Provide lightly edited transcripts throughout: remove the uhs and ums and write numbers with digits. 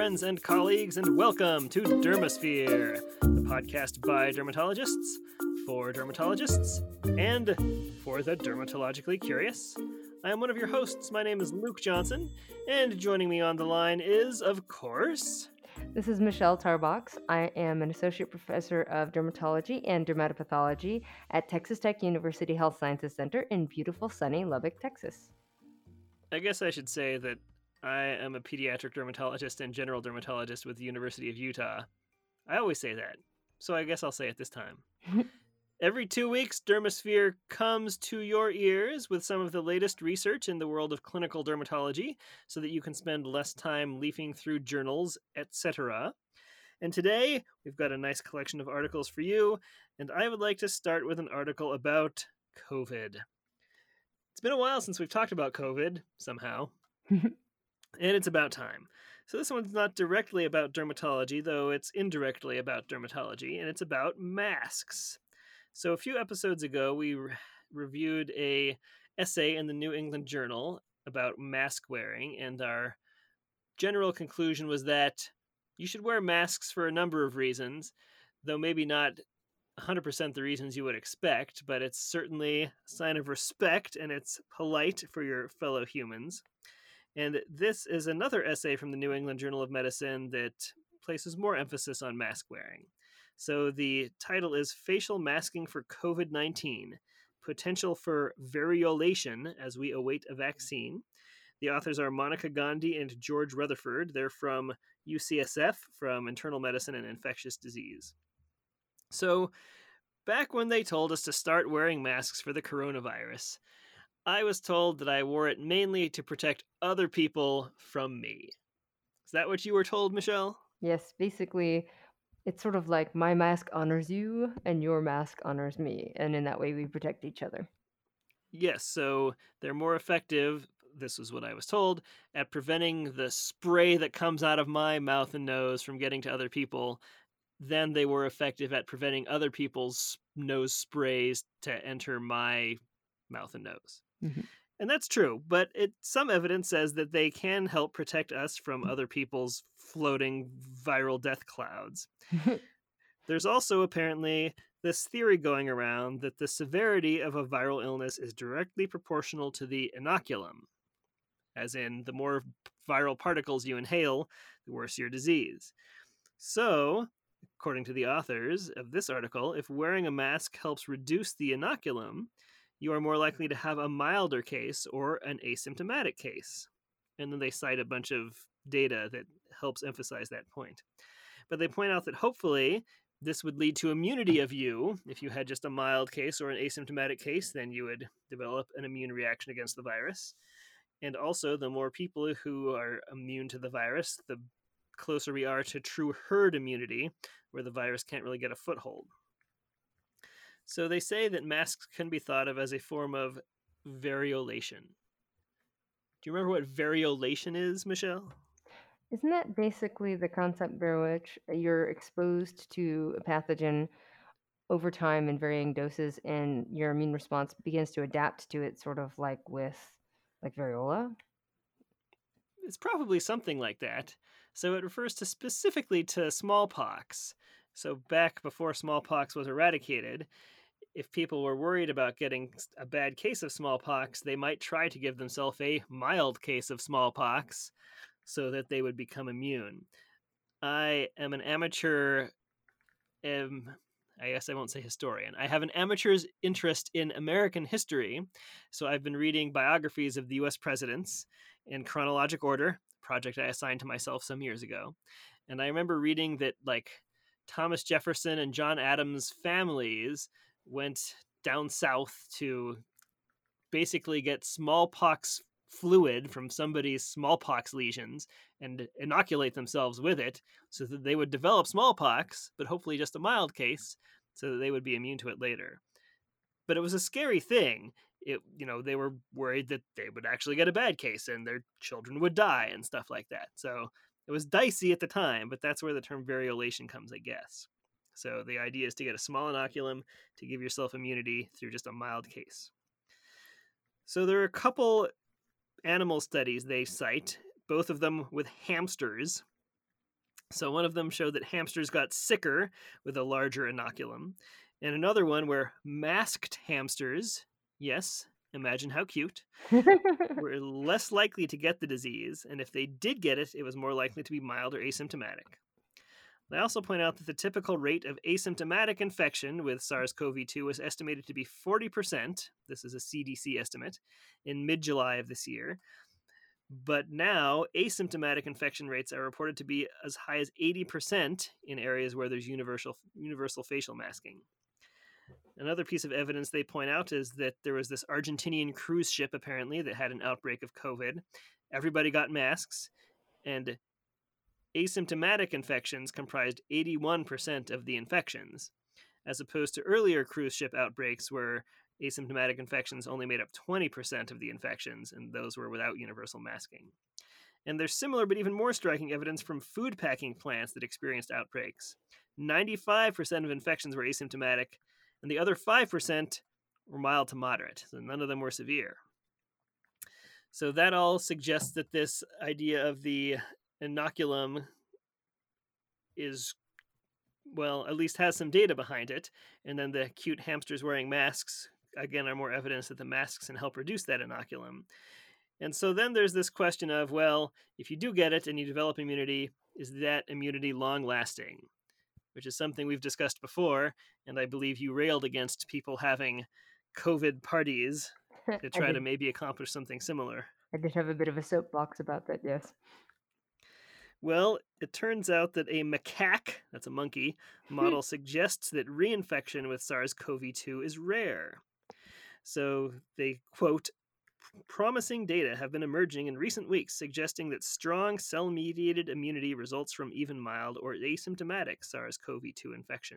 friends and colleagues, and welcome to Dermosphere, the podcast by dermatologists, for dermatologists, and for the dermatologically curious. I am one of your hosts. My name is Luke Johnson, and joining me on the line is, of course... This is Michelle Tarbox. I am an associate professor of dermatology and dermatopathology at Texas Tech University Health Sciences Center in beautiful, sunny Lubbock, Texas. I guess I should say that I am a pediatric dermatologist and general dermatologist with the University of Utah. I always say that, so I guess I'll say it this time. Every 2 weeks, Dermosphere comes to your ears with some of the latest research in the world of clinical dermatology so that you can spend less time leafing through journals, etc. And today, we've got a nice collection of articles for you, and I would like to start with an article about COVID. It's been a while since we've talked about COVID, somehow, and it's about time. So this one's not directly about dermatology, though it's indirectly about dermatology, and it's about masks. So a few episodes ago, we reviewed a essay in the New England Journal about mask wearing, and our general conclusion was that you should wear masks for a number of reasons, though maybe not 100% the reasons you would expect, but it's certainly a sign of respect and it's polite for your fellow humans. And this is another essay from the New England Journal of Medicine that places more emphasis on mask wearing. So the title is Facial Masking for COVID-19, Potential for Variolation as We Await a Vaccine. The authors are Monica Gandhi and George Rutherford. They're from UCSF, from Internal Medicine and Infectious Disease. So back when they told us to start wearing masks for the coronavirus, I was told that I wore it mainly to protect other people from me. Is that what you were told, Michelle? Yes, basically, it's sort of like my mask honors you and your mask honors me, and in that way we protect each other. Yes, so they're more effective, this is what I was told, at preventing the spray that comes out of my mouth and nose from getting to other people than they were effective at preventing other people's nose sprays to enter my mouth and nose. Mm-hmm. And that's true, but some evidence says that they can help protect us from other people's floating viral death clouds. There's also apparently this theory going around that the severity of a viral illness is directly proportional to the inoculum, as in the more viral particles you inhale, the worse your disease. So, according to the authors of this article, if wearing a mask helps reduce the inoculum, you are more likely to have a milder case or an asymptomatic case. And then they cite a bunch of data that helps emphasize that point. But they point out that hopefully this would lead to immunity of you. If you had just a mild case or an asymptomatic case, then you would develop an immune reaction against the virus. And also, the more people who are immune to the virus, the closer we are to true herd immunity, where the virus can't really get a foothold. So they say that masks can be thought of as a form of variolation. Do you remember what variolation is, Michelle? Isn't that basically the concept by which you're exposed to a pathogen over time in varying doses and your immune response begins to adapt to it, sort of like with variola? It's probably something like that. So it refers specifically to smallpox. So back before smallpox was eradicated, if people were worried about getting a bad case of smallpox, they might try to give themselves a mild case of smallpox so that they would become immune. I am an amateur, I guess I won't say historian. I have an amateur's interest in American history, so I've been reading biographies of the US presidents in chronologic order, project I assigned to myself some years ago. And I remember reading that, Thomas Jefferson and John Adams' families went down south to basically get smallpox fluid from somebody's smallpox lesions and inoculate themselves with it so that they would develop smallpox, but hopefully just a mild case, so that they would be immune to it later. But it was a scary thing. They were worried that they would actually get a bad case and their children would die and stuff like that. So it was dicey at the time, but that's where the term variolation comes, I guess. So the idea is to get a small inoculum to give yourself immunity through just a mild case. So there are a couple animal studies they cite, both of them with hamsters. So one of them showed that hamsters got sicker with a larger inoculum, and another one where masked hamsters, yes, imagine how cute, were less likely to get the disease, and if they did get it, it was more likely to be mild or asymptomatic. They also point out that the typical rate of asymptomatic infection with SARS CoV 2 was estimated to be 40%. This is a CDC estimate in mid July of this year. But now, asymptomatic infection rates are reported to be as high as 80% in areas where there's universal facial masking. Another piece of evidence they point out is that there was this Argentinian cruise ship, apparently, that had an outbreak of COVID. Everybody got masks, and asymptomatic infections comprised 81% of the infections, as opposed to earlier cruise ship outbreaks where asymptomatic infections only made up 20% of the infections, and those were without universal masking. And there's similar but even more striking evidence from food packing plants that experienced outbreaks. 95% of infections were asymptomatic, and the other 5% were mild to moderate, so none of them were severe. So that all suggests that this idea of the inoculum is, well, at least has some data behind it, and then the cute hamsters wearing masks, again, are more evidence that the masks can help reduce that inoculum. And so then there's this question of, well, if you do get it and you develop immunity, is that immunity long lasting? Which is something we've discussed before, and I believe you railed against people having COVID parties to I try to did. maybe accomplish something similar. I did have a bit of a soapbox about that. Yes. Well, it turns out that a macaque, that's a monkey, model suggests that reinfection with SARS CoV 2 is rare. So they quote, promising data have been emerging in recent weeks suggesting that strong cell mediated immunity results from even mild or asymptomatic SARS CoV 2 infection.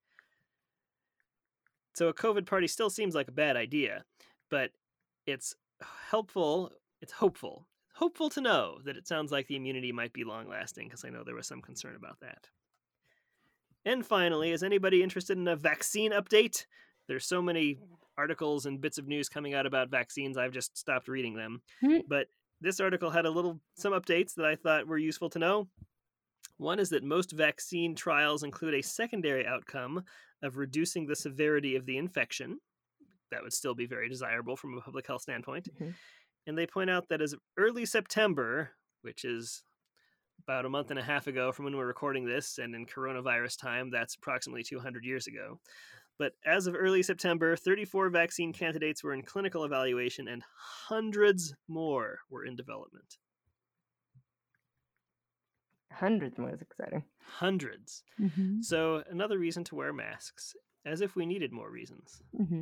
So a COVID party still seems like a bad idea, but it's hopeful to know that it sounds like the immunity might be long lasting, because I know there was some concern about that. And finally, is anybody interested in a vaccine update? There's so many articles and bits of news coming out about vaccines, I've just stopped reading them. But this article had some updates that I thought were useful to know. One is that most vaccine trials include a secondary outcome of reducing the severity of the infection. That would still be very desirable from a public health standpoint. And they point out that as of early September, which is about a month and a half ago from when we're recording this, and in coronavirus time, that's approximately 200 years ago. But as of early September, 34 vaccine candidates were in clinical evaluation and hundreds more were in development. Hundreds more is exciting. Hundreds. So another reason to wear masks, as if we needed more reasons.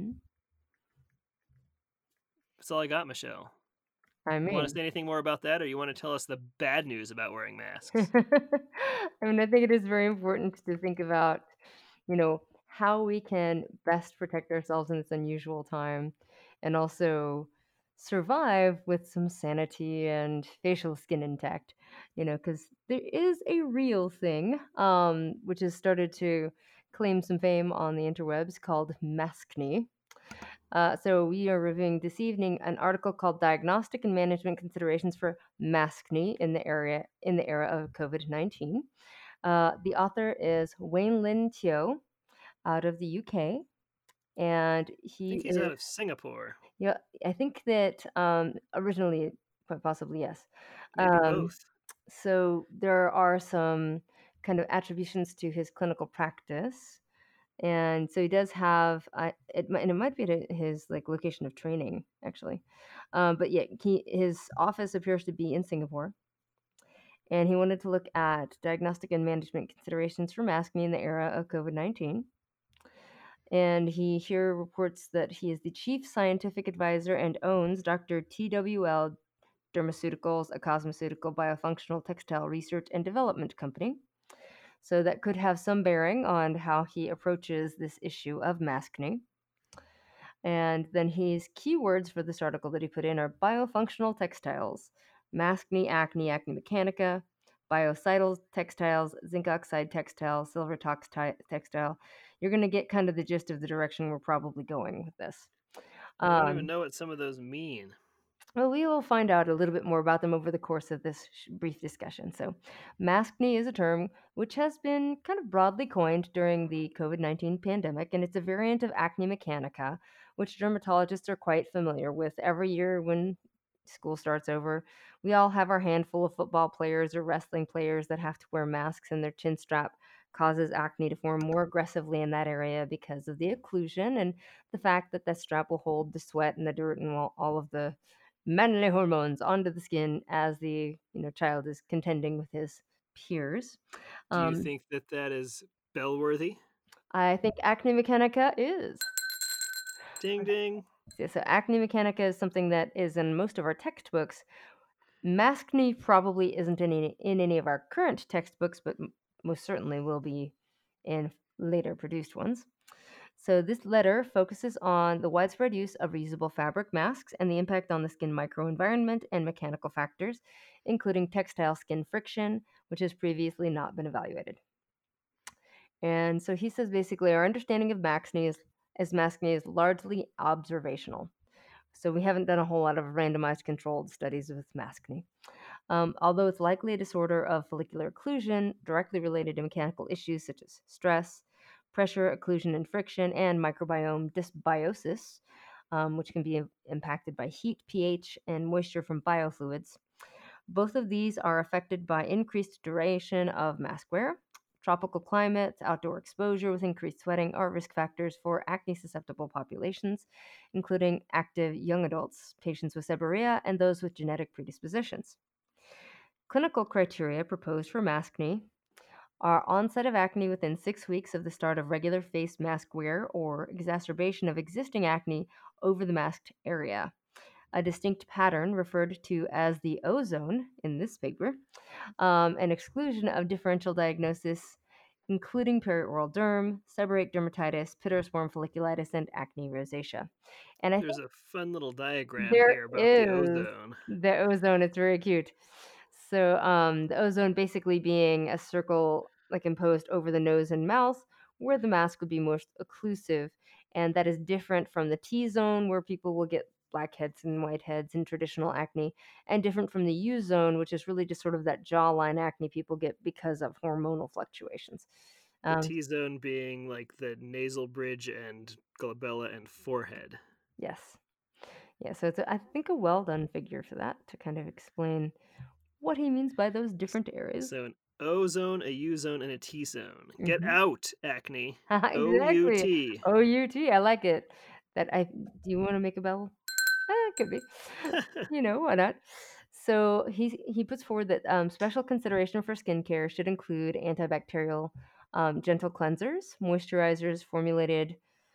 That's all I got, Michelle. I You want mean, to say anything more about that, or you want to tell us the bad news about wearing masks? I mean, I think it is very important to think about, how we can best protect ourselves in this unusual time and also survive with some sanity and facial skin intact, because there is a real thing, which has started to claim some fame on the interwebs called maskne. So we are reviewing this evening an article called "Diagnostic and Management Considerations for Maskne in the era of COVID-19." The author is Wayne Lin Teo out of the UK, and I he think he's is out of Singapore. yeah. I think that originally, quite possibly yes. Maybe both. So there are some kind of attributions to his clinical practice, and so he does have and it might be at his like location of training actually, but yeah, his office appears to be in Singapore, and he wanted to look at diagnostic and management considerations for masking in the era of COVID-19. And he here reports that he is the chief scientific advisor and owns Dr. TWL Dermaceuticals, a cosmeceutical biofunctional textile research and development company. So that could have some bearing on how he approaches this issue of masking. And then his keywords for this article that he put in are biofunctional textiles, maskne, acne mechanica, biocidal textiles, zinc oxide textile, silver tox textile. You're going to get kind of the gist of the direction we're probably going with this. I don't even know what some of those mean. Well, we will find out a little bit more about them over the course of this brief discussion. So, maskne is a term which has been kind of broadly coined during the COVID-19 pandemic, and it's a variant of acne mechanica, which dermatologists are quite familiar with. Every year when school starts over, we all have our handful of football players or wrestling players that have to wear masks, and their chin strap causes acne to form more aggressively in that area because of the occlusion and the fact that the strap will hold the sweat and the dirt and all of the manly hormones onto the skin as the child is contending with his peers. Do you Um, think that that is bell-worthy? I think acne mechanica is. Ding ding. So acne mechanica is something that is in most of our textbooks. Maskne probably isn't in any of our current textbooks, but most certainly will be in later produced ones. So, this letter focuses on the widespread use of reusable fabric masks and the impact on the skin microenvironment and mechanical factors, including textile skin friction, which has previously not been evaluated. And so he says basically our understanding of maskne is largely observational. So we haven't done a whole lot of randomized controlled studies with maskne. Although it's likely a disorder of follicular occlusion directly related to mechanical issues such as stress, pressure, occlusion and friction, and microbiome dysbiosis, which can be impacted by heat, pH, and moisture from biofluids. Both of these are affected by increased duration of mask wear. Tropical climates, outdoor exposure with increased sweating are risk factors for acne susceptible populations, including active young adults, patients with seborrhea, and those with genetic predispositions. Clinical criteria proposed for maskne are onset of acne within 6 weeks of the start of regular face mask wear or exacerbation of existing acne over the masked area. A distinct pattern referred to as the ozone in this paper, an exclusion of differential diagnosis, including perioral derm, seborrheic dermatitis, pittosporum folliculitis, and acne rosacea. And I There's think a fun little diagram there here about the is ozone. the ozone. It's very cute. So, the ozone basically being a circle like imposed over the nose and mouth, where the mask would be most occlusive, and that is different from the T zone, where people will get blackheads and whiteheads and traditional acne, and different from the U zone, which is really just sort of that jawline acne people get because of hormonal fluctuations. The Um, T-zone being like the nasal bridge and glabella and forehead. yes, yeah. So it's I think a well done figure for that to kind of explain what he means by those different areas. So an O zone, a U zone, and a T zone. Get Mhm. out, acne. O U Exactly. T. OUT, I like it. Do you wanna make a bell? It could be. Why not? So he puts forward that, special consideration for skincare should include antibacterial, gentle cleansers, moisturizers formulated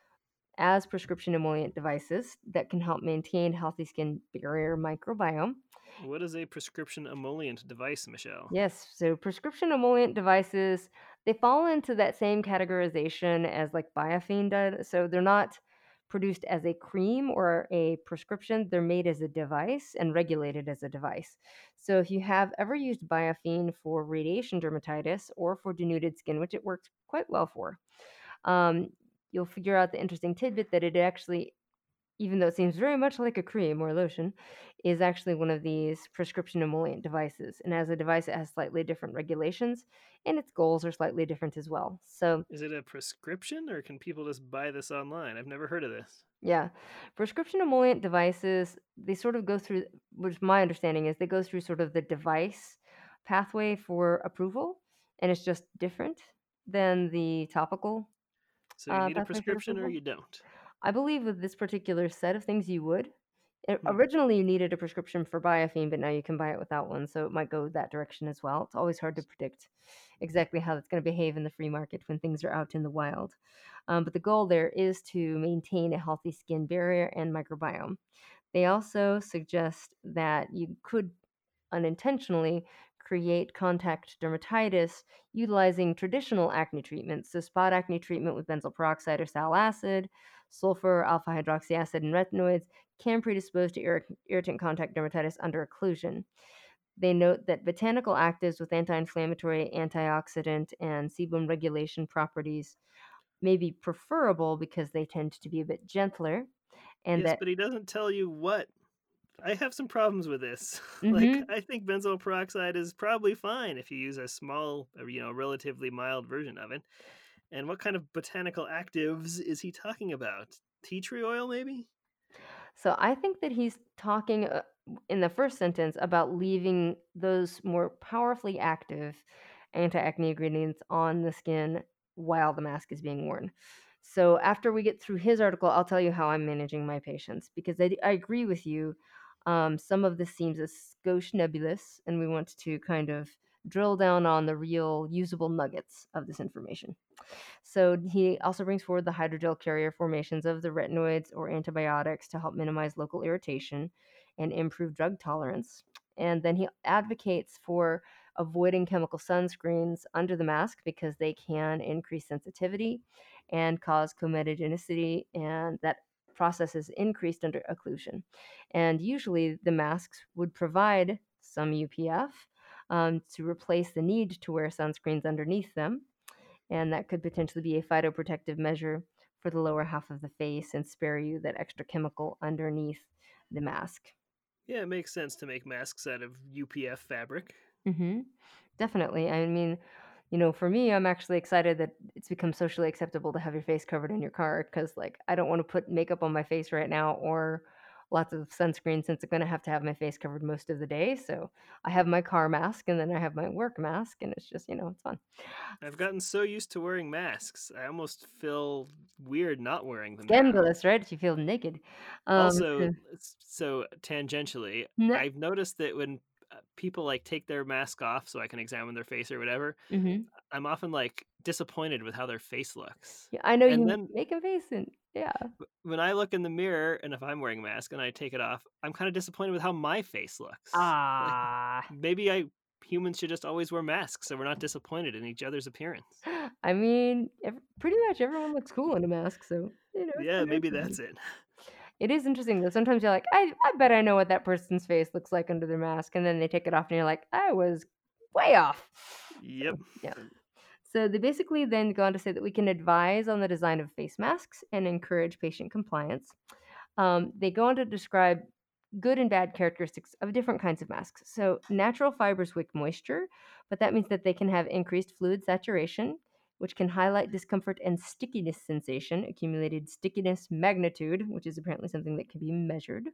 as prescription emollient devices that can help maintain healthy skin barrier microbiome. What is a prescription emollient device, Michelle? Yes, so prescription emollient devices, they fall into that same categorization as like Biafine does. So they're not produced as a cream or a prescription, they're made as a device and regulated as a device. So if you have ever used Biafine for radiation dermatitis or for denuded skin, which it works quite well for, um, you'll figure out the interesting tidbit that it actually, even though it seems very much like a cream or lotion, is actually one of these prescription emollient devices. And as a device, it has slightly different regulations, and its goals are slightly different as well. So, Is it a prescription or can people just buy this online? I've never heard of this. yeah, prescription emollient devices, they sort of go through, which my understanding is they go through sort of the device pathway for approval, and it's just different than the topical So you need a pathway for prescription or approval. you don't. I believe with this particular set of things you would. Hmm. Originally, you needed a prescription for Biafine, but now you can buy it without one, so it might go that direction as well. It's always hard to predict exactly how it's going to behave in the free market when things are out in the wild. But the goal there is to maintain a healthy skin barrier and microbiome. They also suggest that you could unintentionally create contact dermatitis utilizing traditional acne treatments. So, spot acne treatment with benzoyl peroxide or sal acid, sulfur, alpha hydroxy acid, and retinoids can predispose to irritant contact dermatitis under occlusion. They note that botanical actives with anti inflammatory, antioxidant, and sebum regulation properties may be preferable because they tend to be a bit gentler, and Yes, that but he doesn't tell you what I have some problems with this. Like, Mm-hmm. I think benzoyl peroxide is probably fine if you use a small, relatively mild version of it. And what kind of botanical actives is he talking about? Tea tree oil, maybe? So I think that he's talking in the first sentence about leaving those more powerfully active anti-acne ingredients on the skin while the mask is being worn. So after we get through his article, I'll tell you how I'm managing my patients because I agree with you. Some of this seems a skosh nebulous, and we want to kind of drill down on the real usable nuggets of this information. So he also brings forward the hydrogel carrier formations of the retinoids or antibiotics to help minimize local irritation and improve drug tolerance. And then he advocates for avoiding chemical sunscreens under the mask because they can increase sensitivity and cause comedogenicy, and that process is increased under occlusion. And usually the masks would provide some UPF to replace the need to wear sunscreens underneath them, and that could potentially be a phytoprotective measure for the lower half of the face and spare you that extra chemical underneath the mask. Yeah, it makes sense to make masks out of UPF fabric. Hmm. Definitely. I mean, for me, I'm actually excited that it's become socially acceptable to have your face covered in your car because, like, I don't want to put makeup on my face right now or lots of sunscreen since I'm going to have my face covered most of the day. So I have my car mask and then I have my work mask, and it's just, it's fun. I've gotten so used to wearing masks, I almost feel weird not wearing them now. Scandalous, right? You feel naked. Also, So, so tangentially, I've noticed that when people like take their mask off so I can examine their face or whatever, mm-hmm. I'm often like disappointed with how their face looks. Yeah, I know And you then make a face and yeah. when I look in the mirror and if I'm wearing a mask and I take it off, I'm kind of disappointed with how my face looks. Like Ah. maybe I humans should just always wear masks so we're not disappointed in each other's appearance. I mean, pretty much everyone looks cool in a mask, so, it's Yeah, kind of maybe that's interesting. it. It is interesting though. Sometimes you're like, I bet I know what that person's face looks like under their mask, and then they take it off and you're like, I was way off. Yep. So, yeah. So they basically then go on to say that we can advise on the design of face masks and encourage patient compliance. They go on to describe good and bad characteristics of different kinds of masks. So, natural fibers wick moisture, but that means that they can have increased fluid saturation, which can highlight discomfort and stickiness sensation, accumulated stickiness magnitude, which is apparently something that can be measured.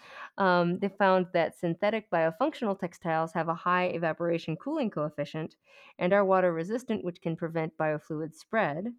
They found that synthetic biofunctional textiles have a high evaporation cooling coefficient and are water resistant, which can prevent biofluid spread.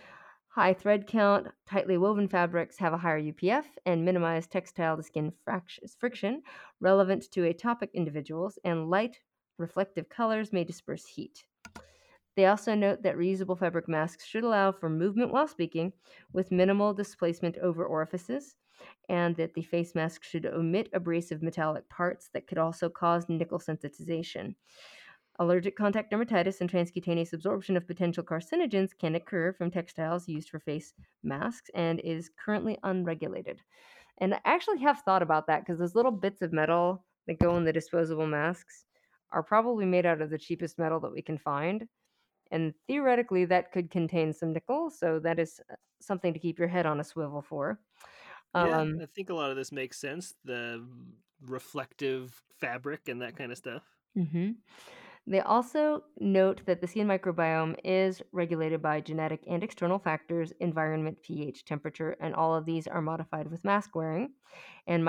High thread count, tightly woven fabrics have a higher UPF and minimize textile to skin friction relevant to atopic individuals, and light, reflective colors may disperse heat. They also note that reusable fabric masks should allow for movement while speaking with minimal displacement over orifices, and that the face mask should omit abrasive metallic parts that could also cause nickel sensitization. Allergic contact dermatitis and transcutaneous absorption of potential carcinogens can occur from textiles used for face masks and is currently unregulated. And I actually have thought about that because those little bits of metal that go in the disposable masks are probably made out of the cheapest metal that we can find. And theoretically, that could contain some nickel. So that is something to keep your head on a swivel for. Yeah, Um, I think a lot of this makes sense. The reflective fabric and that kind of stuff. mhm. They also note that the skin microbiome is regulated by genetic and external factors, environment, pH, temperature, and all of these are modified with mask wearing. And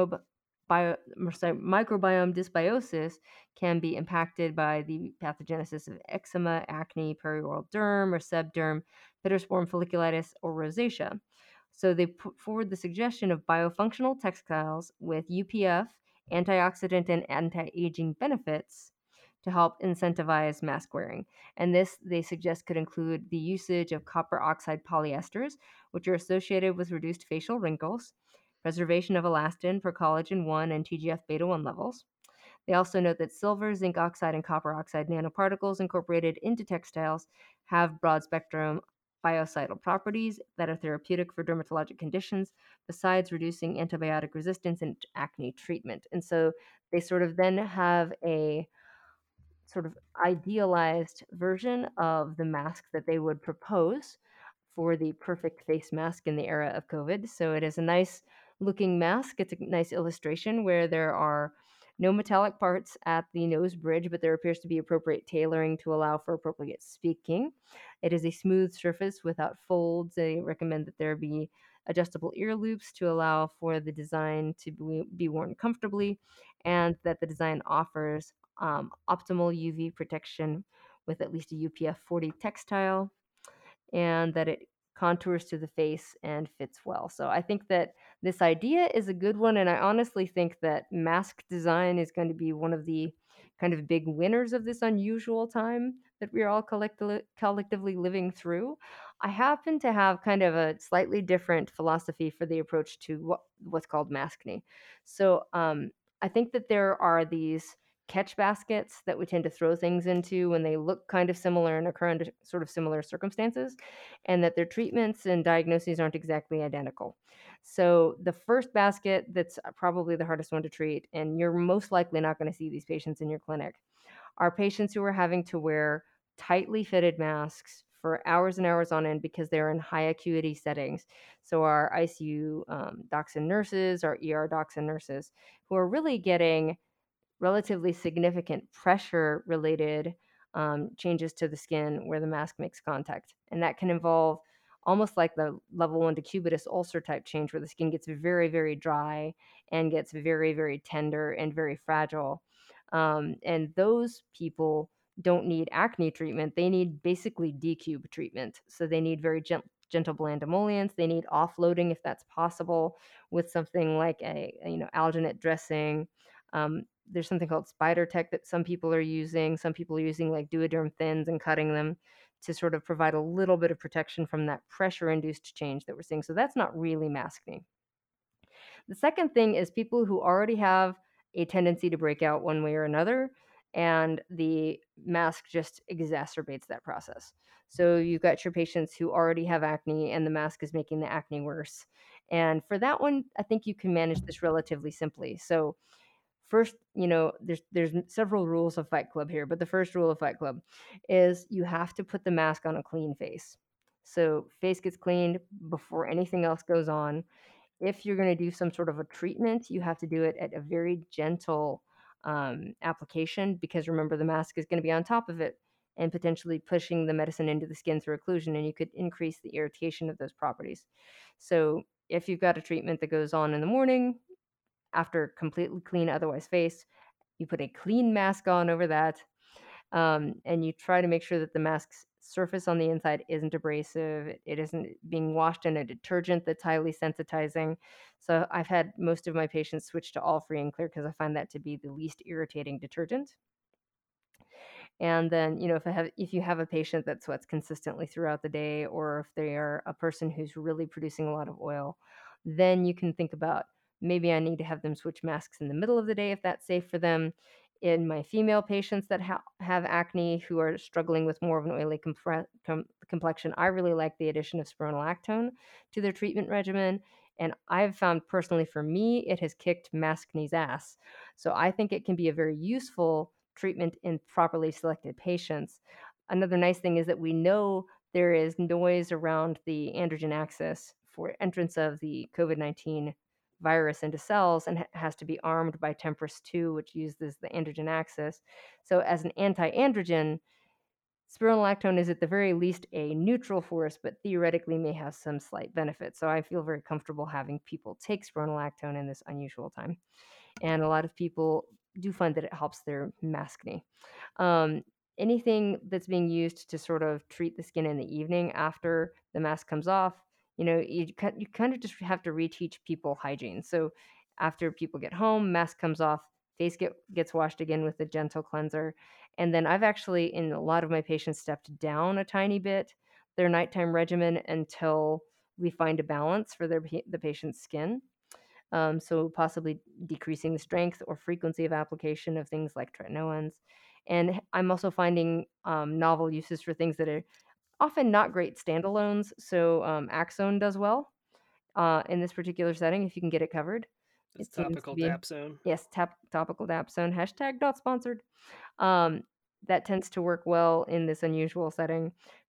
microbiome dysbiosis can be impacted by the pathogenesis of eczema, acne, perioral derm or sebderm, pittosporum folliculitis, or rosacea. So they put forward the suggestion of biofunctional textiles with UPF, antioxidant, and anti-aging benefits to help incentivize mask wearing. And this, they suggest, could include the usage of copper oxide polyesters, which are associated with reduced facial wrinkles, preservation of elastin for collagen 1 and TGF beta 1 levels. They also note that silver, zinc oxide, and copper oxide nanoparticles incorporated into textiles have broad spectrum biocidal properties that are therapeutic for dermatologic conditions, besides reducing antibiotic resistance and acne treatment. And so they sort of then have a sort of idealized version of the mask that they would propose for the perfect face mask in the era of COVID. So it is a nice looking mask. It's a nice illustration where there are no metallic parts at the nose bridge, but there appears to be appropriate tailoring to allow for appropriate speaking. It is a smooth surface without folds. They recommend that there be adjustable ear loops to allow for the design to be worn comfortably, and that the design offers optimal UV protection with at least a UPF 40 textile, and that it contours to the face and fits well. So I think that this idea is a good one. And I honestly think that mask design is going to be one of the kind of big winners of this unusual time that we're all collectively living through. I happen to have kind of a slightly different philosophy for the approach to what's called maskne. So I think that there are these catch baskets that we tend to throw things into when they look kind of similar and occur under sort of similar circumstances, and that their treatments and diagnoses aren't exactly identical. So, the first basket that's probably the hardest one to treat, and you're most likely not going to see these patients in your clinic, are patients who are having to wear tightly fitted masks for hours and hours on end because they're in high acuity settings. So, our ICU docs and nurses, our ER docs and nurses, who are really getting relatively significant pressure related changes to the skin where the mask makes contact. And that can involve almost like the level 1 decubitus ulcer type change where the skin gets very, very dry and gets very, very tender and very fragile. And those people don't need acne treatment. They need basically decube treatment. So they need very gentle bland emollients. They need offloading if that's possible with something like a alginate dressing. There's something called Spider Tech that some people are using. Some people are using like Duoderm thins and cutting them to sort of provide a little bit of protection from that pressure induced change that we're seeing. So that's not really masking. The second thing is people who already have a tendency to break out one way or another, and the mask just exacerbates that process. So you've got your patients who already have acne, and the mask is making the acne worse. And for that one, I think you can manage this relatively simply. So first, there's several rules of Fight Club here, but the first rule of Fight Club is you have to put the mask on a clean face. So face gets cleaned before anything else goes on. If you're going to do some sort of a treatment, you have to do it at a very gentle application, because remember, the mask is going to be on top of it and potentially pushing the medicine into the skin through occlusion, and you could increase the irritation of those properties. So if you've got a treatment that goes on in the morning after completely clean otherwise face, you put a clean mask on over that, and you try to make sure that the mask's surface on the inside isn't abrasive. It isn't being washed in a detergent that's highly sensitizing. So I've had most of my patients switch to all free and clear because I find that to be the least irritating detergent. And then, if you have a patient that sweats consistently throughout the day, or if they are a person who's really producing a lot of oil, then you can think about, maybe I need to have them switch masks in the middle of the day if that's safe for them. In my female patients that have acne who are struggling with more of an oily complexion, I really like the addition of spironolactone to their treatment regimen. And I've found personally, for me, it has kicked maskne's ass. So I think it can be a very useful treatment in properly selected patients. Another nice thing is that we know there is noise around the androgen axis for entrance of the COVID-19 virus into cells, and has to be armed by TMPRSS2, which uses the androgen axis. So as an anti-androgen, spironolactone is at the very least a neutral force, but theoretically may have some slight benefit. So I feel very comfortable having people take spironolactone in this unusual time. And a lot of people do find that it helps their maskne. Um, Anything that's being used to sort of treat the skin in the evening after the mask comes off, you kind of just have to reteach people hygiene. So after people get home, mask comes off, face gets washed again with a gentle cleanser. And then I've actually, in a lot of my patients, stepped down a tiny bit their nighttime regimen until we find a balance for the patient's skin. So possibly decreasing the strength or frequency of application of things like tretinoins. And I'm also finding novel uses for things that are often not great standalones. So Axone does well in this particular setting if you can get it covered. It's It seems to topical be, Dapsone. yes, topical dapsone, hashtag not sponsored. Um, that tends to work well in this unusual setting.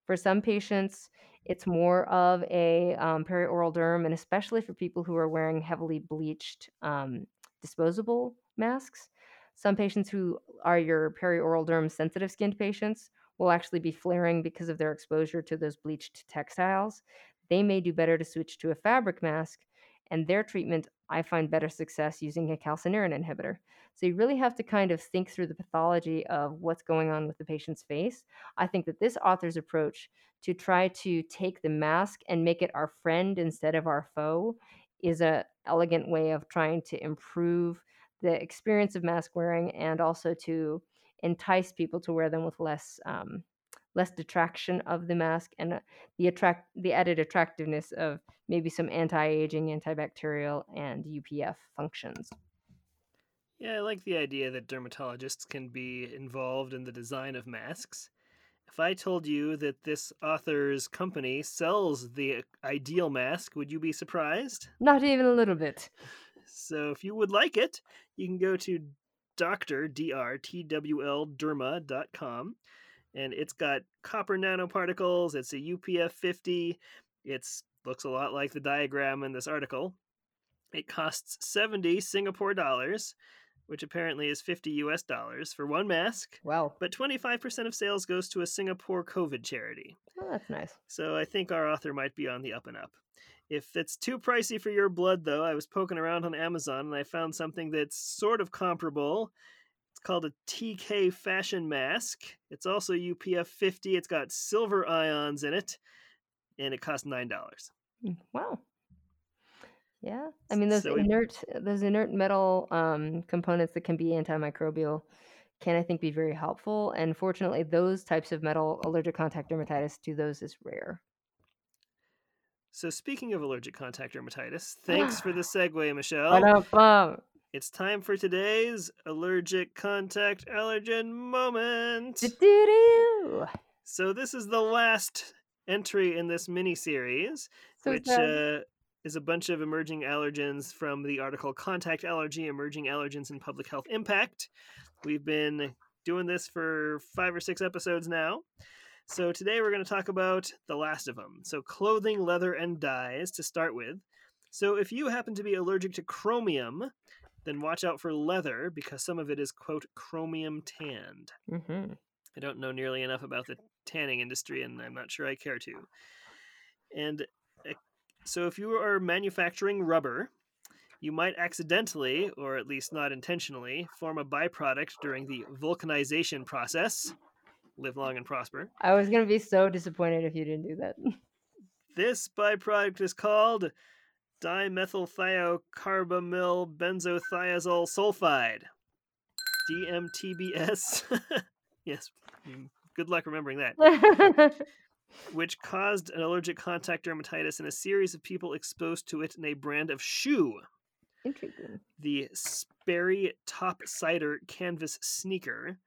For some patients, it's more of a perioral derm, and especially for people who are wearing heavily bleached disposable masks. Some patients who are your perioral derm sensitive skinned patients will actually be flaring because of their exposure to those bleached textiles. They may do better to switch to a fabric mask, and their treatment, I find better success using a calcineurin inhibitor. So you really have to kind of think through the pathology of what's going on with the patient's face. I think that this author's approach to try to take the mask and make it our friend instead of our foe is a elegant way of trying to improve the experience of mask wearing and also to entice people to wear them with less detraction of the mask and the added attractiveness of maybe some anti-aging, antibacterial, and UPF functions. Yeah, I like the idea that dermatologists can be involved in the design of masks. If I told you that this author's company sells the ideal mask, would you be surprised? Not even a little bit. So if you would like it, you can go to drtwl.derma.com, and it's got copper nanoparticles. It's a UPF 50. It looks a lot like the diagram in this article. It costs 70 Singapore dollars, which apparently is 50 US dollars for one mask. Wow. But 25% of sales goes to a Singapore COVID charity. Oh, that's nice. So I think our author might be on the up and up. If it's too pricey for your blood, though, I was poking around on Amazon and I found something that's sort of comparable. It's called a TK Fashion Mask. It's also UPF 50. It's got silver ions in it, and it costs $9. Wow. Yeah. I mean, So those inert metal components that can be antimicrobial can, I think, be very helpful. And fortunately, those types of metal allergic contact dermatitis to those is rare. So speaking of allergic contact dermatitis, thanks for the segue, Michelle. Ba-dum-bum. It's time for today's allergic contact allergen moment. Do-do-do. So this is the last entry in this mini-series, So which sad. is a bunch of emerging allergens from the article Contact Allergy, Emerging Allergens and Public Health Impact. We've been doing this for 5 or 6 episodes now. So today we're going to talk about the last of them. So clothing, leather, and dyes to start with. So if you happen to be allergic to chromium, then watch out for leather because some of it is, quote, chromium tanned. Mm-hmm. I don't know nearly enough about the tanning industry, and I'm not sure I care to. And so if you are manufacturing rubber, you might accidentally, or at least not intentionally, form a byproduct during the vulcanization process. Live long and prosper. I was going to be so disappointed if you didn't do that. This byproduct is called dimethylthiocarbamyl benzothiazole sulfide, DMTBS. Yes, good luck remembering that. Which caused an allergic contact dermatitis in a series of people exposed to it in a brand of shoe. Intriguing. The Sperry Top Cider Canvas Sneaker.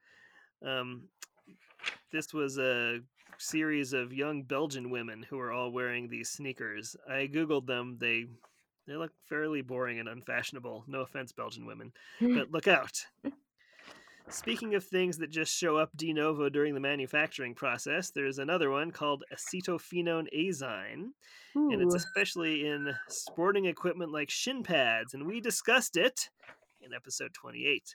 This was a series of young Belgian women who were all wearing these sneakers. I googled them. They look fairly boring and unfashionable. No offense, Belgian women, but look out. Speaking of things that just show up de novo during the manufacturing process, there's another one called acetophenone azine, and it's especially in sporting equipment like shin pads, and we discussed it in episode 28.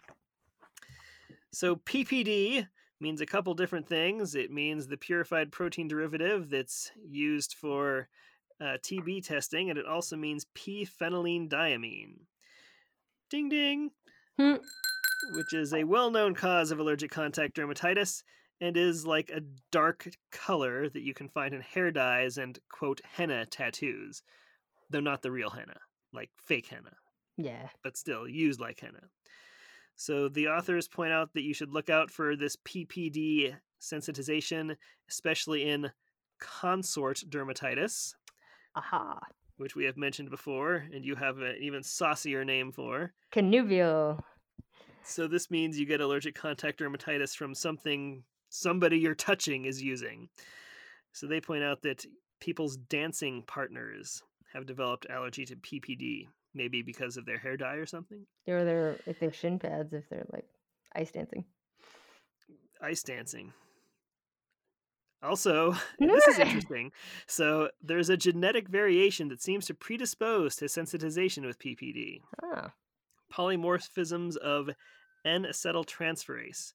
So PPD means a couple different things. It means the purified protein derivative that's used for TB testing, and it also means p-phenylenediamine. Ding ding! Which is a well-known cause of allergic contact dermatitis and is like a dark color that you can find in hair dyes and, quote, henna tattoos. Though not the real henna, like fake henna. Yeah. But still used like henna. So the authors point out that you should look out for this PPD sensitization, especially in consort dermatitis. Aha. Which we have mentioned before, and you have an even saucier name for. Connubial. So this means you get allergic contact dermatitis from somebody you're touching is using. So they point out that people's dancing partners have developed allergy to PPD, maybe because of their hair dye or something. Or their shin pads if they're like ice dancing. Ice dancing. Also, and this is interesting, so there's a genetic variation that seems to predispose to sensitization with PPD. Ah. Polymorphisms of N-acetyltransferase.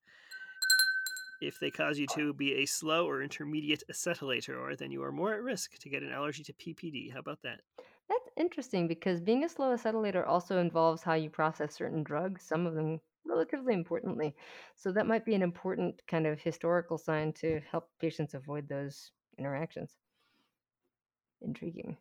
If they cause you to be a slow or intermediate acetylator, then you are more at risk to get an allergy to PPD. How about that? That's interesting because being a slow acetylator also involves how you process certain drugs, some of them relatively importantly. So that might be an important kind of historical sign to help patients avoid those interactions. Intriguing.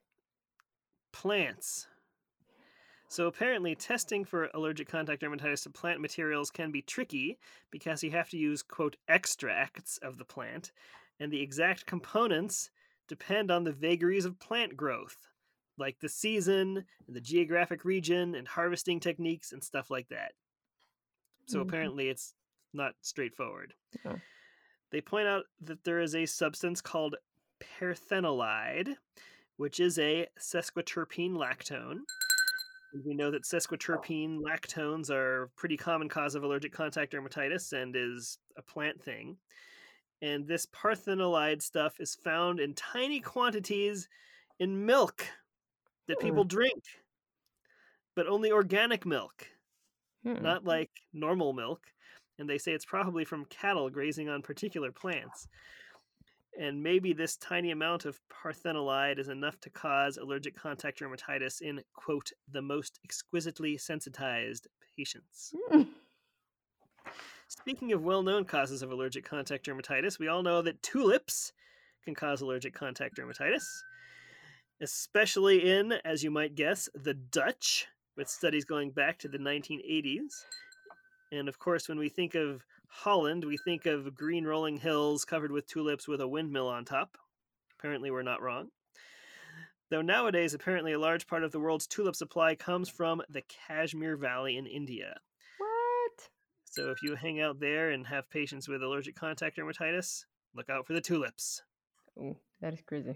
Plants. So apparently, testing for allergic contact dermatitis to plant materials can be tricky because you have to use, quote, extracts of the plant, and the exact components depend on the vagaries of plant growth, like the season, and the geographic region, and harvesting techniques, and stuff like that. So Mhm. apparently, it's not straightforward. Oh. They point out that there is a substance called perthenolide, which is a sesquiterpene lactone. We know that sesquiterpene lactones are a pretty common cause of allergic contact dermatitis and is a plant thing. And this parthenolide stuff is found in tiny quantities in milk that Hmm. people drink, but only organic milk, Hmm. not like normal milk. And they say it's probably from cattle grazing on particular plants. And maybe this tiny amount of parthenolide is enough to cause allergic contact dermatitis in, quote, the most exquisitely sensitized patients. Hmm. Speaking of well known causes of allergic contact dermatitis, we all know that tulips can cause allergic contact dermatitis, especially in, as you might guess, the Dutch, with studies going back to the 1980s. And of course, when we think of Holland, we think of green rolling hills covered with tulips with a windmill on top. Apparently, we're not wrong. Though nowadays, apparently, a large part of the world's tulip supply comes from the Kashmir Valley in India. What? So if you hang out there and have patients with allergic contact dermatitis, look out for the tulips. Oh, that is crazy.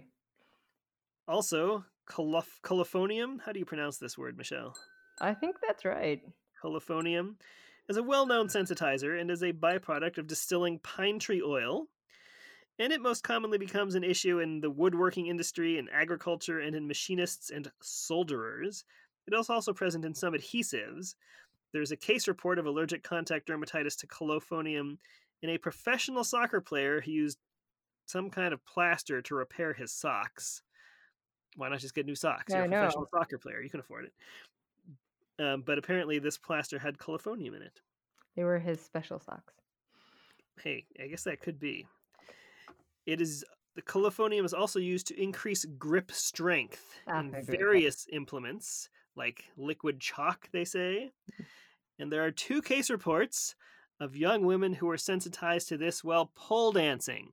Also, colophonium. How do you pronounce this word, Michelle? I think that's right. Colophonium is a well known sensitizer and is a byproduct of distilling pine tree oil. And it most commonly becomes an issue in the woodworking industry, in agriculture, and in machinists and solderers. It is also present in some adhesives. There's a case report of allergic contact dermatitis to colophonium in a professional soccer player who used some kind of plaster to repair his socks. Why not just get new socks? Yeah, You're I a professional know. soccer player. You can afford it. But apparently, this plaster had colophonium in it. They were his special socks. Hey, I guess that could be. It is the colophonium is also used to increase grip strength Ah, in I agree with that. various implements, like liquid chalk, they say. And there are two case reports of young women who were sensitized to this while pole dancing.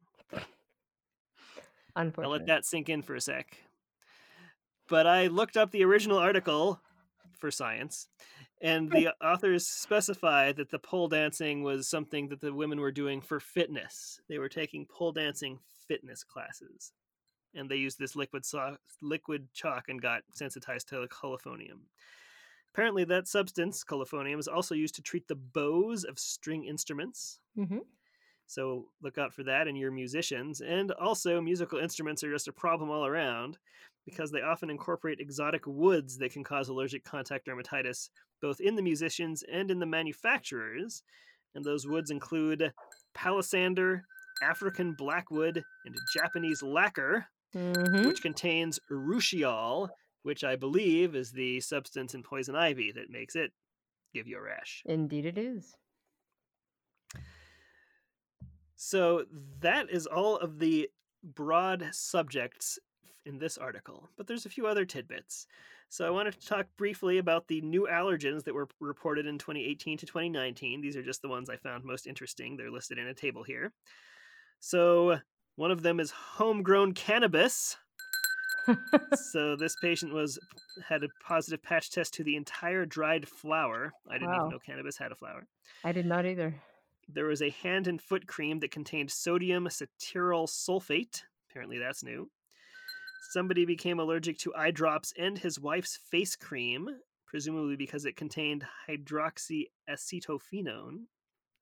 I'll let Unfortunate. that sink in for a sec. But I looked up the original article for science, and the authors specify that the pole dancing was something that the women were doing for fitness. They were taking pole dancing fitness classes, and they used this liquid chalk and got sensitized to colophonium. Apparently, that substance, colophonium, is also used to treat the bows of string instruments. Mm-hmm. So look out for that in your musicians. And also, musical instruments are just a problem all around because they often incorporate exotic woods that can cause allergic contact dermatitis, both in the musicians and in the manufacturers. And those woods include palisander, African blackwood, and Japanese lacquer, Mm-hmm. which contains urushiol, which I believe is the substance in poison ivy that makes it give you a rash. Indeed it is. So that is all of the broad subjects in this article, but there's a few other tidbits. So I wanted to talk briefly about the new allergens that were reported in 2018 to 2019. These are just the ones I found most interesting. They're listed in a table here. So one of them is homegrown cannabis. So this patient had a positive patch test to the entire dried flower. I didn't even Wow. know cannabis had a flower. I did not either. There was a hand and foot cream that contained sodium cetearyl sulfate. Apparently, that's new. Somebody became allergic to eye drops and his wife's face cream, presumably because it contained hydroxyacetophenone.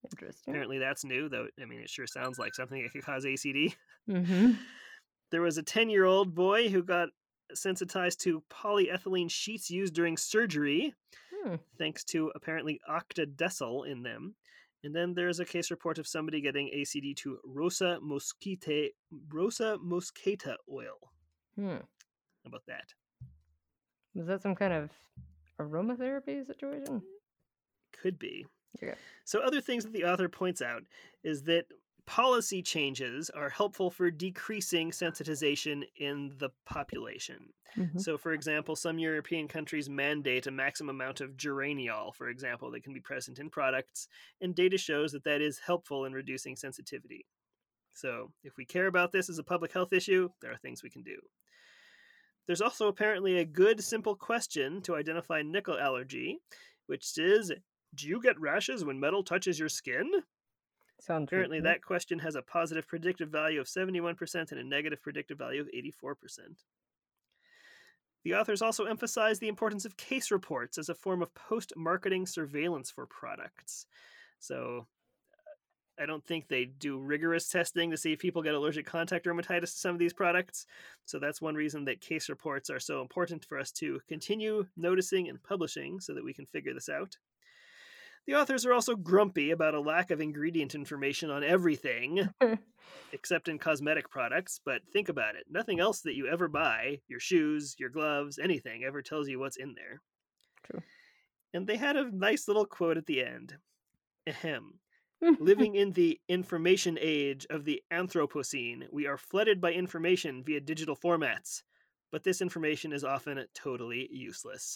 Interesting. Apparently that's new, though. I mean, it sure sounds like something that could cause ACD. Mm-hmm. There was a 10-year-old boy who got sensitized to polyethylene sheets used during surgery, Hmm. thanks to apparently octadecil in them. And then there's a case report of somebody getting ACD to Rosa mosquita oil. Hmm. How about that? Was that some kind of aromatherapy situation? Could be. Okay. So, other things that the author points out is that policy changes are helpful for decreasing sensitization in the population. Mm-hmm. So, for example, some European countries mandate a maximum amount of geraniol, for example, that can be present in products, and data shows that that is helpful in reducing sensitivity. So, if we care about this as a public health issue, there are things we can do. There's also apparently a good, simple question to identify nickel allergy, which is, do you get rashes when metal touches your skin? Sounds Apparently, reasonable. that question has a positive predictive value of 71% and a negative predictive value of 84%. The authors also emphasize the importance of case reports as a form of post marketing surveillance for products. So, I don't think they do rigorous testing to see if people get allergic contact dermatitis to some of these products. So, that's one reason that case reports are so important for us to continue noticing and publishing so that we can figure this out. The authors are also grumpy about a lack of ingredient information on everything, except in cosmetic products, but think about it. Nothing else that you ever buy, your shoes, your gloves, anything, ever tells you what's in there. True. And they had a nice little quote at the end. Ahem. Living in the information age of the Anthropocene, we are flooded by information via digital formats, but this information is often totally useless.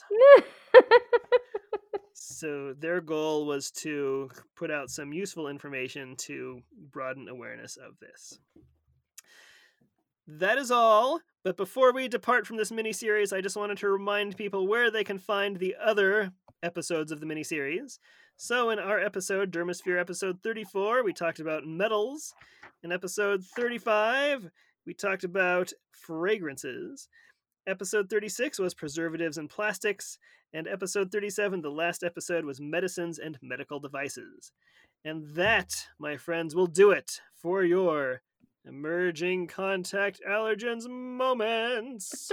So their goal was to put out some useful information to broaden awareness of this. That is all. But before we depart from this miniseries, I just wanted to remind people where they can find the other episodes of the miniseries. So, in our episode, Dermosphere episode 34, we talked about metals. In episode 35, we talked about fragrances. Episode 36 was preservatives and plastics. And episode 37, the last episode, was medicines and medical devices. And that, my friends, will do it for your emerging contact allergens moments.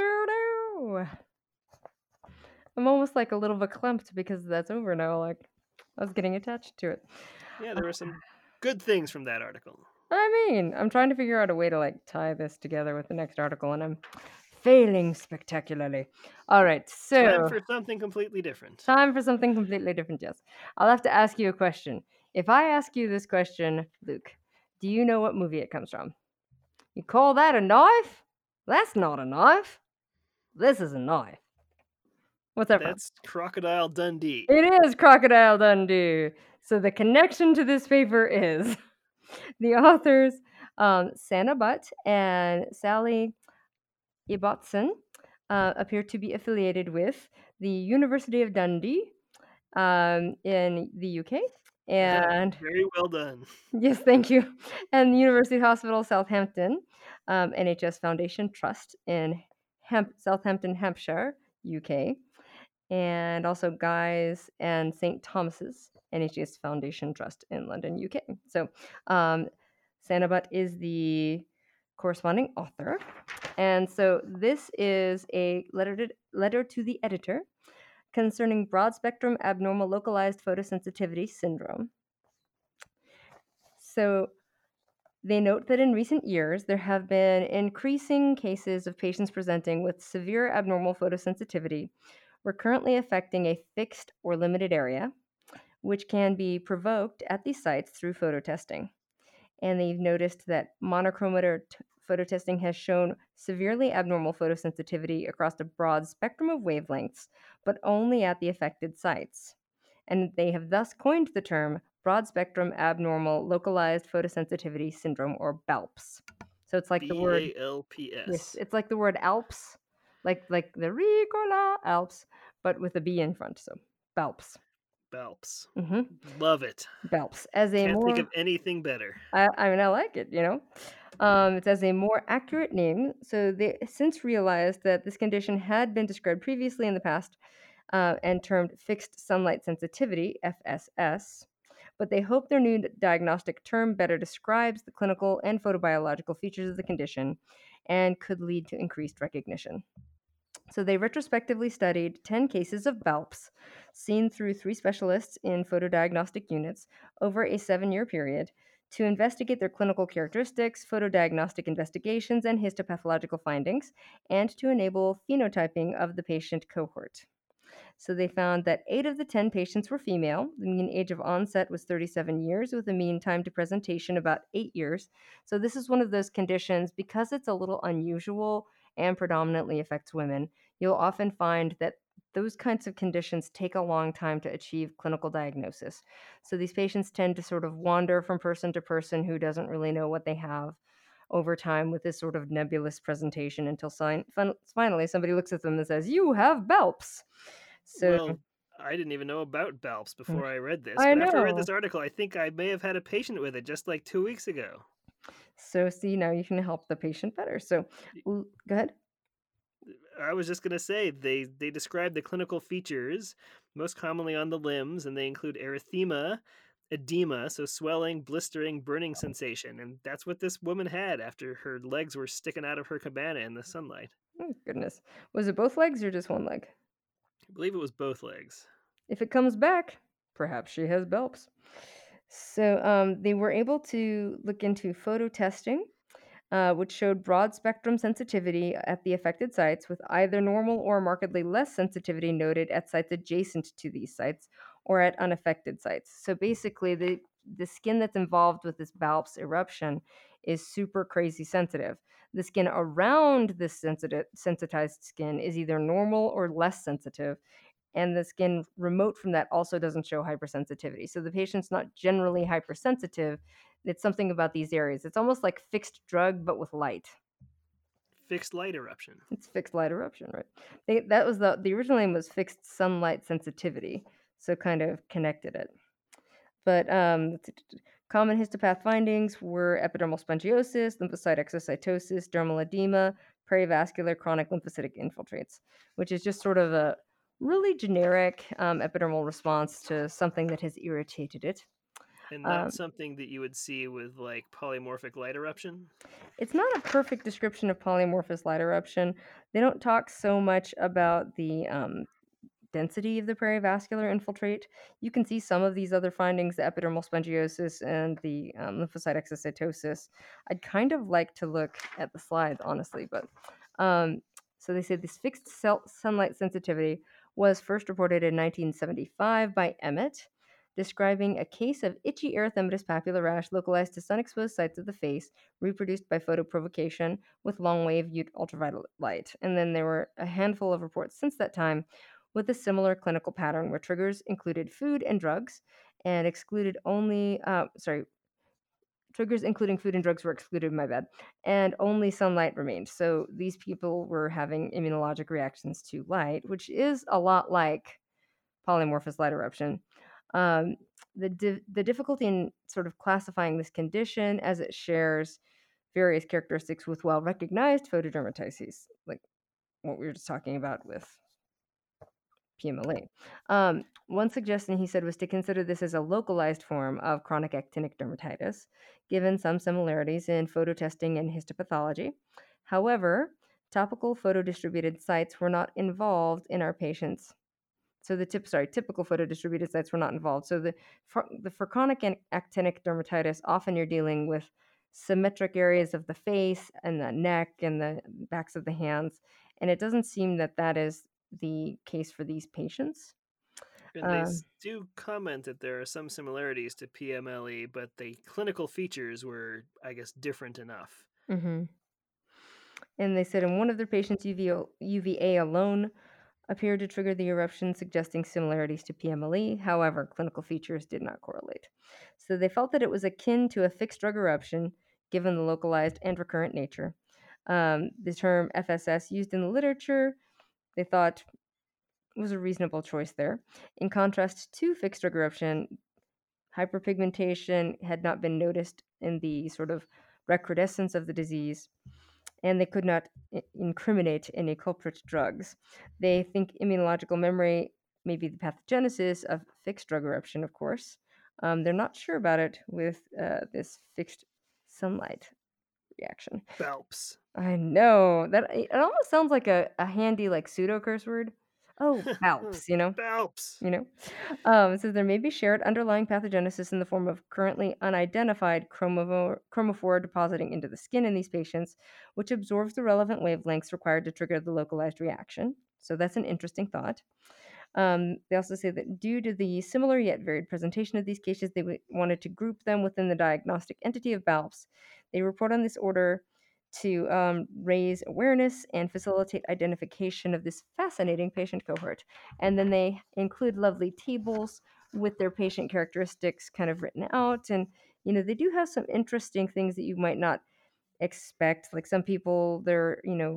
I'm almost like a little verklempt because that's over now. Like, I was getting attached to it. Yeah, there were some good things from that article. I mean, I'm trying to figure out a way to like tie this together with the next article, and I'm failing spectacularly. All right, so Time for something completely different. time for something completely different. Yes, I'll have to ask you a question. If I ask you this question, Luke, do you know what movie it comes from? You call that a knife? That's not a knife. This is a knife. What's that from? That's Crocodile Dundee. It is Crocodile Dundee. So the connection to this paper is the authors, Sanna Butt and Sally Ibbotson, appear to be affiliated with the University of Dundee in the UK. And Very well done. yes, thank you. And the University Hospital Southampton, NHS Foundation Trust in Southampton, Hampshire, UK. And also Guy's and St. Thomas's NHS Foundation Trust in London, UK. So Sanna Butt is the corresponding author. And so this is a letter to the editor concerning broad spectrum abnormal localized photosensitivity syndrome. So they note that in recent years, there have been increasing cases of patients presenting with severe abnormal photosensitivity recurrently affecting a fixed or limited area, which can be provoked at these sites through phototesting. And they've noticed that monochromator phototesting has shown severely abnormal photosensitivity across a broad spectrum of wavelengths, but only at the affected sites. And they have thus coined the term broad spectrum abnormal localized photosensitivity syndrome, or BALPS. So it's like the word BALPS. yes, it's like the word Alps, like the Ricola Alps, but with a B in front. So BALPS. BALPS. Mm-hmm. Love it. BALPS as a Can't more. think of anything better. I mean, I like it. It's as a more accurate name. So they since realized that this condition had been described previously in the past and termed fixed sunlight sensitivity (FSS), but they hope their new diagnostic term better describes the clinical and photobiological features of the condition and could lead to increased recognition. So they retrospectively studied 10 cases of BALPs seen through 3 specialists in photodiagnostic units over a 7-year period to investigate their clinical characteristics, photodiagnostic investigations, and histopathological findings, and to enable phenotyping of the patient cohort. So they found that 8 of the 10 patients were female. The mean age of onset was 37 years, with a mean time to presentation about 8 years. So this is one of those conditions, because it's a little unusual and predominantly affects women, you'll often find that those kinds of conditions take a long time to achieve clinical diagnosis. So these patients tend to sort of wander from person to person who doesn't really know what they have over time with this sort of nebulous presentation until finally somebody looks at them and says, "You have BALPs." So Well, I didn't even know about BALPs mm, before I read this, I but after I read know. this article, I think I may have had a patient with it just like 2 weeks ago. So see, now you can help the patient better. So go ahead. I was just gonna say they describe the clinical features most commonly on the limbs, and they include erythema, edema, so swelling, blistering, burning sensation, and that's what this woman had after her legs were sticking out of her cabana in the sunlight. Oh, goodness. Was it both legs or just one leg? I believe it was both legs. If it comes back, perhaps she has BELPS. So they were able to look into photo testing, which showed broad spectrum sensitivity at the affected sites, with either normal or markedly less sensitivity noted at sites adjacent to these sites or at unaffected sites. So basically, the skin that's involved with this BALPS eruption is super crazy sensitive. The skin around this sensitized skin is either normal or less sensitive, and the skin remote from that also doesn't show hypersensitivity. So the patient's not generally hypersensitive. It's something about these areas. It's almost like fixed drug, but with light. Fixed light eruption. It's fixed light eruption, right? That was the original name was fixed sunlight sensitivity, so kind of connected it. But common histopath findings were epidermal spongiosis, lymphocyte exocytosis, dermal edema, perivascular chronic lymphocytic infiltrates, which is just sort of a really generic epidermal response to something that has irritated it. And not Um, something that you would see with like polymorphic light eruption. it's not a perfect description of polymorphous light eruption. They don't talk so much about the density of the perivascular infiltrate. You can see some of these other findings, the epidermal spongiosis and the lymphocyte exocytosis. I'd kind of like to look at the slides, honestly, but um, so they said this fixed sunlight sensitivity was first reported in 1975 by Emmett, describing a case of itchy erythematous papular rash localized to sun-exposed sites of the face, reproduced by photoprovocation with long-wave ultraviolet light. And then there were a handful of reports since that time with a similar clinical pattern where triggers included food and drugs and excluded only, triggers including food and drugs were excluded, my bad, and only sunlight remained. So these people were having immunologic reactions to light, which is a lot like polymorphous light eruption. Um, the difficulty in sort of classifying this condition as it shares various characteristics with well recognized photodermatitis, like what we were just talking about with PMLA. One suggestion he said was to consider this as a localized form of chronic actinic dermatitis, given some similarities in phototesting and histopathology. However, topical photodistributed sites were not involved in our patients. So typical photodistributed sites were not involved. So for chronic and actinic dermatitis, often you're dealing with symmetric areas of the face and the neck and the backs of the hands, and it doesn't seem that that is the case for these patients. And they Um, do comment that there are some similarities to PMLE, but the clinical features were, I guess, different enough. mhm. And they said in one of their patients, UVA alone appeared to trigger the eruption, suggesting similarities to PMLE. However, clinical features did not correlate. So they felt that it was akin to a fixed drug eruption, given the localized and recurrent nature. The term FSS used in the literature, they thought was a reasonable choice there. In contrast to fixed drug eruption, hyperpigmentation had not been noticed in the sort of recrudescence of the disease, and they could not incriminate any culprit drugs. They think immunological memory may be the pathogenesis of fixed drug eruption, of course. They're not sure about it with this fixed sunlight reaction. Belps. I know that it almost sounds like a handy like pseudo curse word. Oh, Balps, Belps. you know. It says there may be shared underlying pathogenesis in the form of currently unidentified chromophore depositing into the skin in these patients, which absorbs the relevant wavelengths required to trigger the localized reaction. So that's an interesting thought. They also say that due to the similar yet varied presentation of these cases, they wanted to group them within the diagnostic entity of BALFs. They report on this order to raise awareness and facilitate identification of this fascinating patient cohort. And then they include lovely tables with their patient characteristics kind of written out. And, they do have some interesting things that you might not expect. Like some people, they're,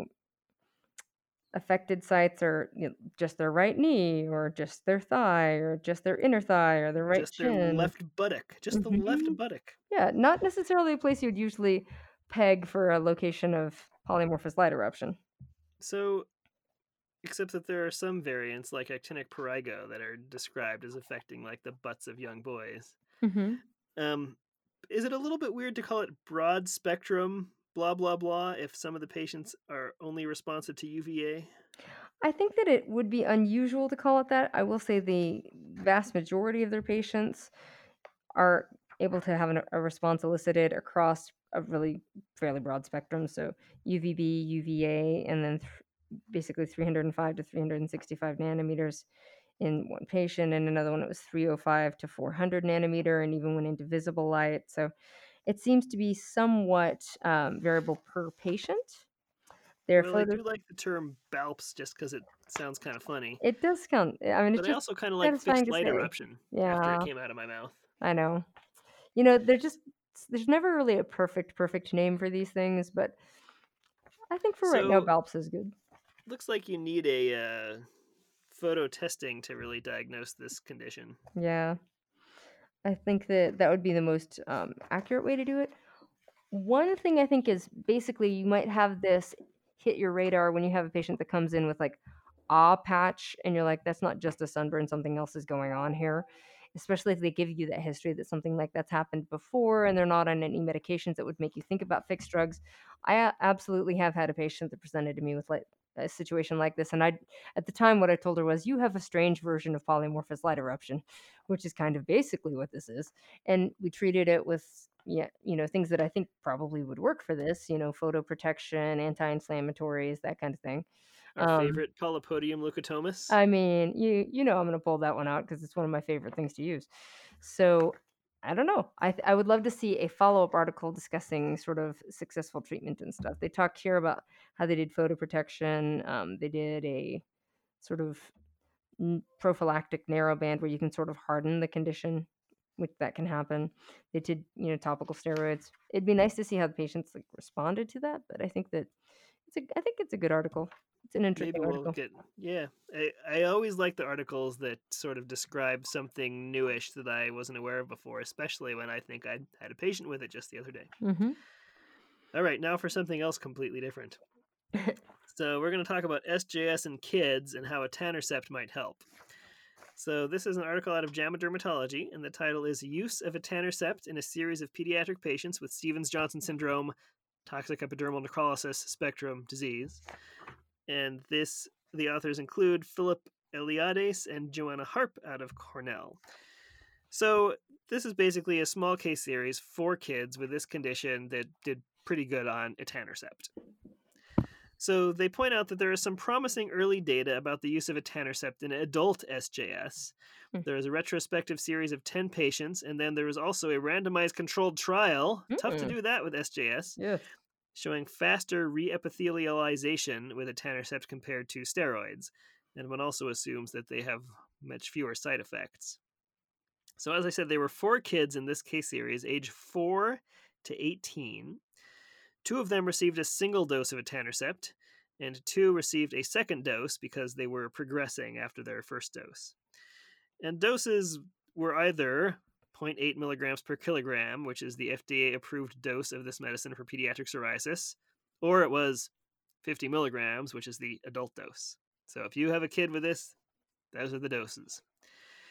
affected sites are just their right knee or just their thigh or just their inner thigh or their right Just their chin. left buttock. Just the left Mhm. buttock. Yeah, not necessarily a place you'd usually peg for a location of polymorphous light eruption. So, except that there are some variants like actinic prurigo that are described as affecting like the butts of young boys. Mhm. Um, is it a little bit weird to call it broad spectrum blah blah blah if some of the patients are only responsive to UVA? I think that it would be unusual to call it that. I will say the vast majority of their patients are able to have a response elicited across a really fairly broad spectrum. So UVB, UVA, and then basically 305 to 365 nanometers in one patient, and another one it was 305 to 400 nanometer, and even went into visible light. So it seems to be somewhat variable per patient. Their Well, I photo, do like the term BALPS just because it sounds kind of funny, it does count. I mean, but it's I just also kind of like satisfying fixed to light say. eruption after it Yeah, came out of my mouth. I know. There's never really a perfect name for these things, but I think for right now, So, Balps is good. looks like you need a photo testing to really diagnose this condition. Yeah, I think that that would be the most accurate way to do it. One thing I think is basically you might have this hit your radar when you have a patient that comes in with like a patch and you're like, that's not just a sunburn, something else is going on here. Especially if they give you that history that something like that's happened before and they're not on any medications that would make you think about fixed drugs. I absolutely have had a patient that presented to me with like a situation like this. And I, at the time, what I told her was, you have a strange version of polymorphous light eruption, which is kind of basically what this is. And we treated it with, yeah, things that I think probably would work for this, photo protection, anti-inflammatories, that kind of thing. Our Um, favorite Polypodium leucotomus. I mean, I'm gonna pull that one out because it's one of my favorite things to use. So, I don't know. I would love to see a follow-up article discussing sort of successful treatment and stuff. They talk here about how they did photo protection. They did a sort of prophylactic narrowband where you can sort of harden the condition, which that can happen. They did, topical steroids. It'd be nice to see how the patients like responded to that, but I think it's a good article. It's an Maybe interesting we'll article. get. Yeah, I always like the articles that sort of describe something newish that I wasn't aware of before, especially when I think I had a patient with it just the other day. Mm-hmm. All right, now for something else completely different. So we're going to talk about SJS in kids and how etanercept might help. So this is an article out of JAMA Dermatology, and the title is "Use of Etanercept in a Series of Pediatric Patients with Stevens-Johnson Syndrome, Toxic Epidermal Necrolysis Spectrum Disease." And the authors include Philip Eliades and Joanna Harp out of Cornell. So this is basically a small case series for kids with this condition that did pretty good on etanercept. So they point out that there is some promising early data about the use of etanercept in adult SJS. There is a retrospective series of 10 patients, and then there was also a randomized controlled trial, tough to Mm, do that with SJS, yes. showing faster reepithelialization with etanercept compared to steroids. And one also assumes that they have much fewer side effects. So, as I said, there were 4 kids in this case series, age 4 to 18. 2 of them received a single dose of etanercept, and 2 received a second dose because they were progressing after their first dose. And doses were either zero point 0.8 milligrams per kilogram, which is the FDA approved dose of this medicine for pediatric psoriasis, or it was 50 milligrams, which is the adult dose. So if you have a kid with this, those are the doses.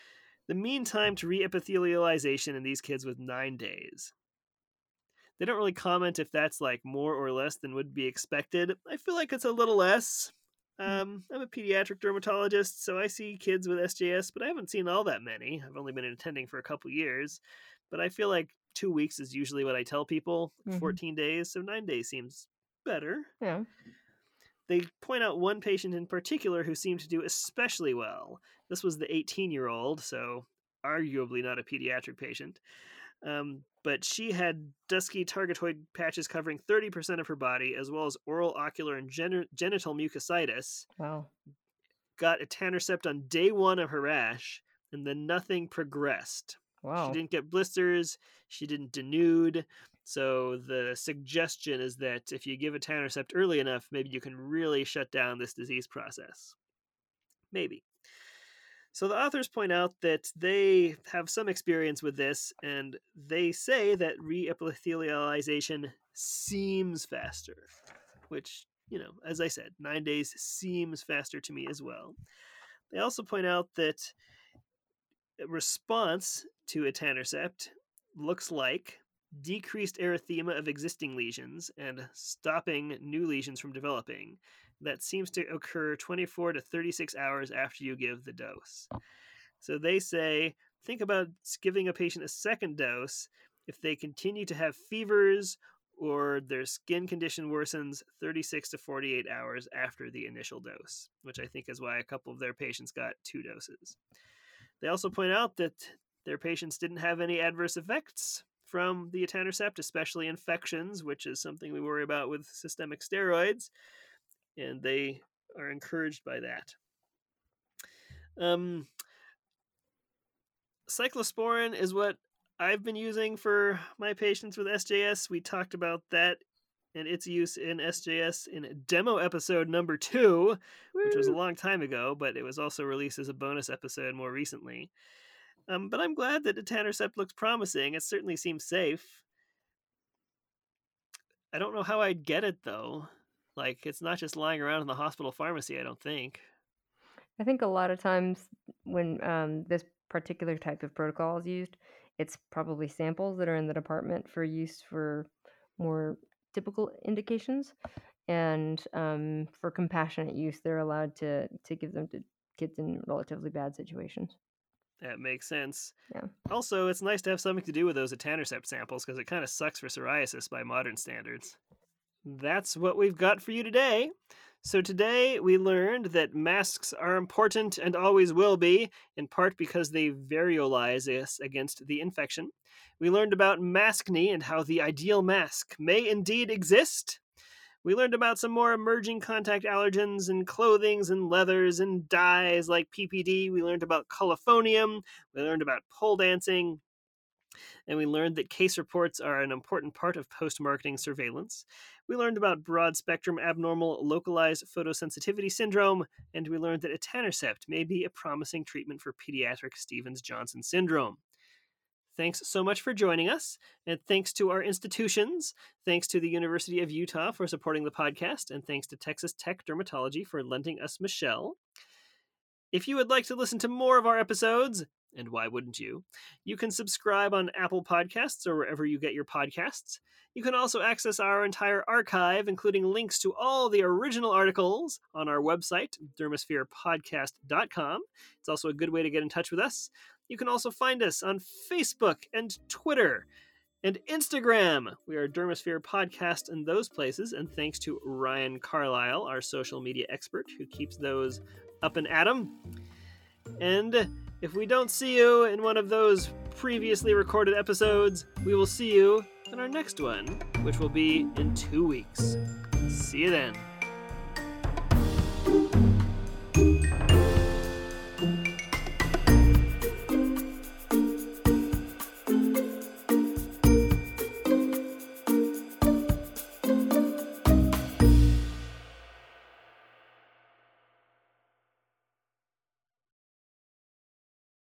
The mean time to reepithelialization in these kids was 9 days. They don't really comment if that's like more or less than would be expected. I feel like it's a little less. I'm a pediatric dermatologist, so I see kids with SJS, but I haven't seen all that many. I've only been attending for a couple years, but I feel like 2 weeks is usually what I tell people, 14 days, so 9 days seems better. Yeah. They point out one patient in particular who seemed to do especially well. This was the 18-year-old, so arguably not a pediatric patient. But she had dusky targetoid patches covering 30% of her body, as well as oral, ocular, and genital mucositis. Wow. Got etanercept on day 1 of her rash, and then nothing progressed. Wow. She didn't get blisters. She didn't denude. So the suggestion is that if you give etanercept early enough, maybe you can really shut down this disease process. Maybe. So the authors point out that they have some experience with this, and they say that reepithelialization seems faster, which, as I said, 9 days seems faster to me as well. They also point out that response to etanercept looks like decreased erythema of existing lesions and stopping new lesions from developing. That seems to occur 24 to 36 hours after you give the dose. So they say, think about giving a patient a second dose if they continue to have fevers or their skin condition worsens 36 to 48 hours after the initial dose, which I think is why a couple of their patients got 2 doses. They also point out that their patients didn't have any adverse effects from the etanercept, especially infections, which is something we worry about with systemic steroids, and they are encouraged by that. Cyclosporin is what I've been using for my patients with SJS. We talked about that and its use in SJS in demo episode number 2, which was a long time ago, but it was also released as a bonus episode more recently. But I'm glad that etanercept looks promising. It certainly seems safe. I don't know how I'd get it, though. Like, it's not just lying around in the hospital pharmacy, I don't think. I think a lot of times when this particular type of protocol is used, it's probably samples that are in the department for use for more typical indications. And for compassionate use, they're allowed to give them to kids in relatively bad situations. That makes sense. Yeah. Also, it's nice to have something to do with those etanercept samples because it kind of sucks for psoriasis by modern standards. That's what we've got for you today. So today we learned that masks are important and always will be, in part because they variolize us against the infection. We learned about maskne and how the ideal mask may indeed exist. We learned about some more emerging contact allergens and clothings and leathers and dyes like PPD. We learned about coliformium. We learned about pole dancing. And we learned that case reports are an important part of post-marketing surveillance. We learned about broad-spectrum abnormal localized photosensitivity syndrome, and we learned that etanercept may be a promising treatment for pediatric Stevens-Johnson syndrome. Thanks so much for joining us, and thanks to our institutions, thanks to the University of Utah for supporting the podcast, and thanks to Texas Tech Dermatology for lending us Michelle. If you would like to listen to more of our episodes, and why wouldn't you? You can subscribe on Apple Podcasts or wherever you get your podcasts. You can also access our entire archive, including links to all the original articles on our website, dermospherepodcast.com. It's also a good way to get in touch with us. You can also find us on Facebook and Twitter and Instagram. We are Dermosphere Podcast in those places, and thanks to Ryan Carlisle, our social media expert, who keeps those up and at 'em. And if we don't see you in one of those previously recorded episodes, we will see you in our next one, which will be in 2 weeks. See you then.